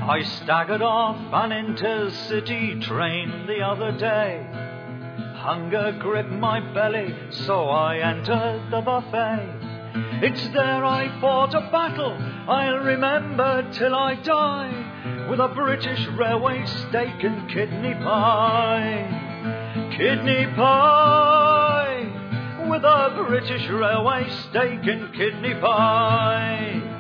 I staggered off an intercity train the other day. Hunger gripped my belly, so I entered the buffet. It's there I fought a battle I'll remember till I die, with a British Railway steak and kidney pie. Kidney pie, with a British Railway steak and kidney pie.